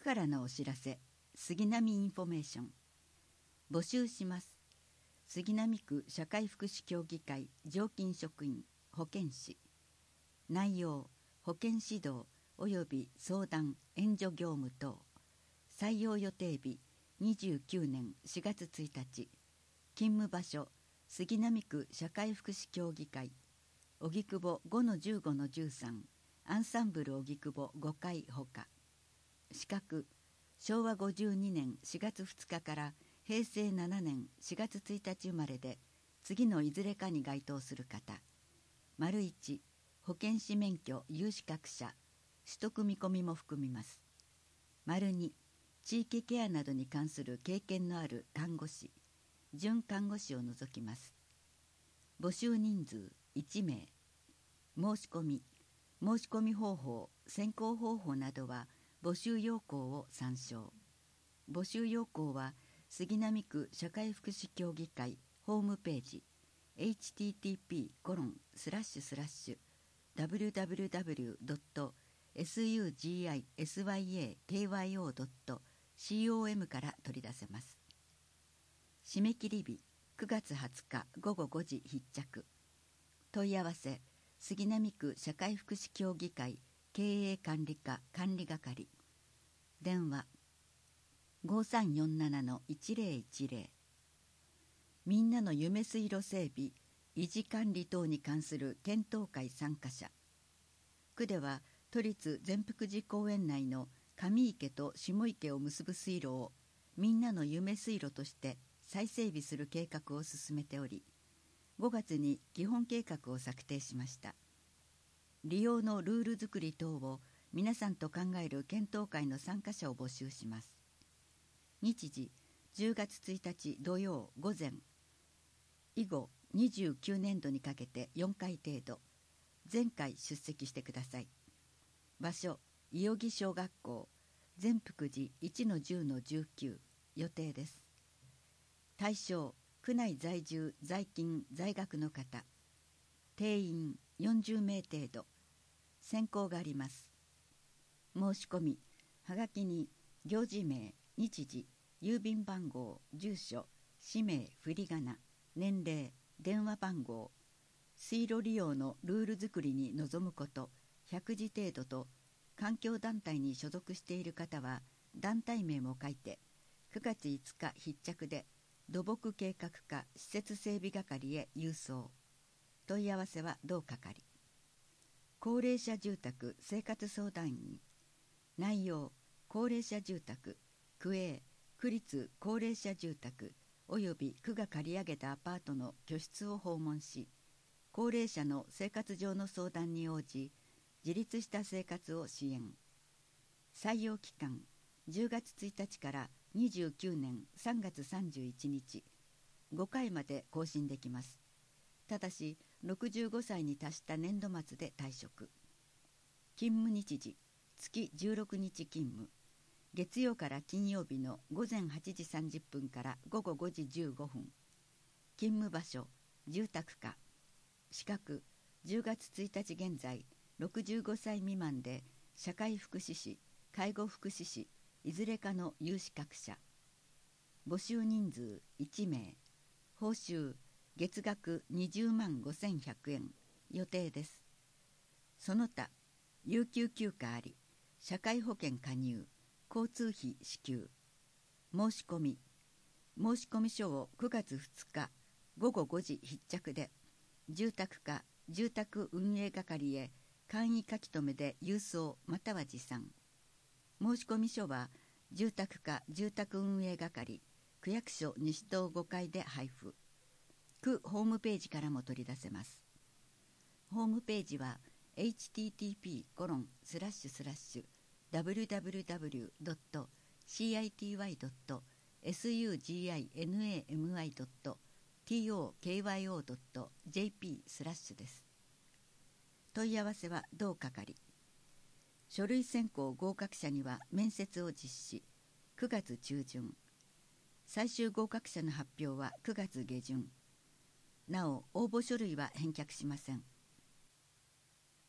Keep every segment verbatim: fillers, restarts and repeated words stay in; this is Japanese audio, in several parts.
からのお知らせ、杉並インフォメーション。募集します。杉並区社会福祉協議会常勤職員保健師。内容、保健指導及び相談援助業務等。採用予定日にじゅうきゅうねんしがつついたち。勤務場所、杉並区社会福祉協議会荻窪 ごのじゅうごのじゅうさん アンサンブル荻窪ごかいほか。資格、しょうわごじゅうにねんしがつふつかからへいせいななねんしがつついたち生まれで、次のいずれかに該当する方。丸いち、保健師免許有資格者、取得見込みも含みます。丸に、地域ケアなどに関する経験のある看護師、準看護師を除きます。募集人数いちめい。申し込み、申し込み方法、選考方法などは募集要項を参照。募集要項は杉並区社会福祉協議会ホームページ エイチティーティーピーコロンスラッシュスラッシュダブリューダブリューダブリュードットスユージーアイエスワイエーケーワイオードットコム から取り出せます。締め切り日くがつはつかごごごじ必着。問い合わせ、杉並区社会福祉協議会経営管理課管理係。電話ごさんよんななのいちぜろいちぜろ。みんなの夢水路整備維持管理等に関する検討会参加者。区では都立善福寺公園内の上池と下池を結ぶ水路をみんなの夢水路として再整備する計画を進めており、ごがつに基本計画を策定しました。利用のルール作り等を皆さんと考える検討会の参加者を募集します。日時じゅうがつついたち土曜午前。以後にじゅうきゅうねんどにかけてよんかい程度。全回出席してください。場所、伊予木小学校善福寺いちのじゅうのじゅうきゅう予定です。対象、区内在住在勤在学の方。定員よんじゅうめい程度。選考があります。申し込み、はがきに行事名、日時、郵便番号、住所、氏名、振り仮名、年齢、電話番号、水路利用のルール作りに臨むことひゃくじ程度と、環境団体に所属している方は団体名も書いて、くがついつか必着で土木計画課施設整備係へ郵送。問い合わせは同係。高齢者住宅生活相談員。内容、高齢者住宅、区営、区立高齢者住宅および区が借り上げたアパートの居室を訪問し、高齢者の生活上の相談に応じ、自立した生活を支援。採用期間、じゅうがつついたちからにじゅうきゅうねんさんがつさんじゅういちにち、ごかいまで更新できます。ただし、ろくじゅうごさいに達した年度末で退職。勤務日時、月じゅうろくにち勤務。月曜から金曜日のごぜんはちじさんじゅっぷんからごごごじじゅうごふん。勤務場所、住宅課。資格、じゅうがつついたち現在、ろくじゅうごさい未満で社会福祉士、介護福祉士、いずれかの有資格者。募集人数いちめい。報酬、月額にじゅうまんごせんひゃくえん予定です。その他、有給休暇あり、社会保険加入、交通費支給。申し込み、申込書をくがつふつかごごごじ必着で、住宅課住宅運営係へ簡易書き留めで郵送または持参。申込書は住宅課住宅運営係区役所西棟ごかいで配布。区ホームページからも取り出せます。ホームページは エイチティーティーピーコロンスラッシュスラッシュダブリューダブリューダブリュードットシーアイティーワイドットスユージーアイエヌエーエムアイドットトーカイオードットジェーピースラッシュです。問い合わせは同係。書類選考合格者には面接を実施。くがつちゅうじゅん。最終合格者の発表はくがつげじゅん。なお応募書類は返却しません。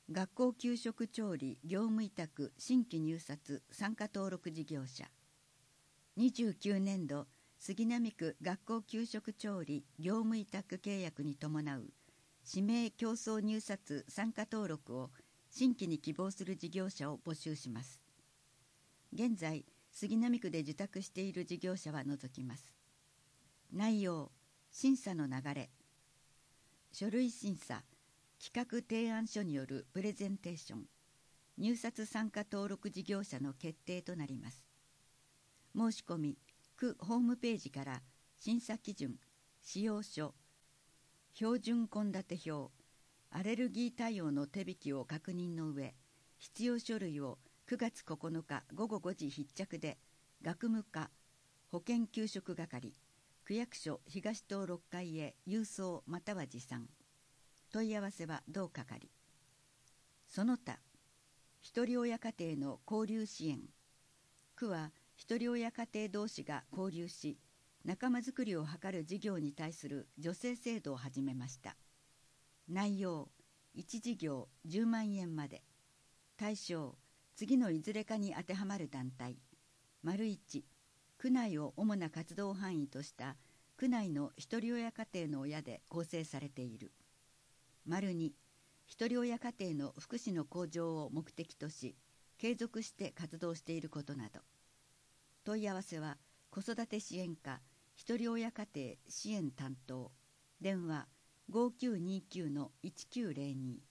学校給食調理業務委託新規入札参加登録事業者。にじゅうきゅうねんど杉並区学校給食調理業務委託契約に伴う指名競争入札参加登録を新規に希望する事業者を募集します。現在杉並区で受託している事業者は除きます。内容、審査の流れ、書類審査、企画提案書によるプレゼンテーション、入札参加登録事業者の決定となります。申し込み、区ホームページから審査基準、使用書、標準献立表、アレルギー対応の手引きを確認の上、必要書類をくがつここのかごごごじ必着で学務課保健給食係区役所東棟ろっかいへ郵送または持参。問い合わせは同係。その他、ひとり親家庭の交流支援。区はひとり親家庭同士が交流し、仲間づくりを図る事業に対する助成制度を始めました。内容、いち事業じゅうまんえんまで。対象、次のいずれかに当てはまる団体。丸いち、区内を主な活動範囲とした区内のひとり親家庭の親で構成されている。丸に、ひとり親家庭の福祉の向上を目的とし、継続して活動していることなど。問い合わせは子育て支援課ひとり親家庭支援担当。電話ごきゅうにきゅうのいちきゅうゼロに。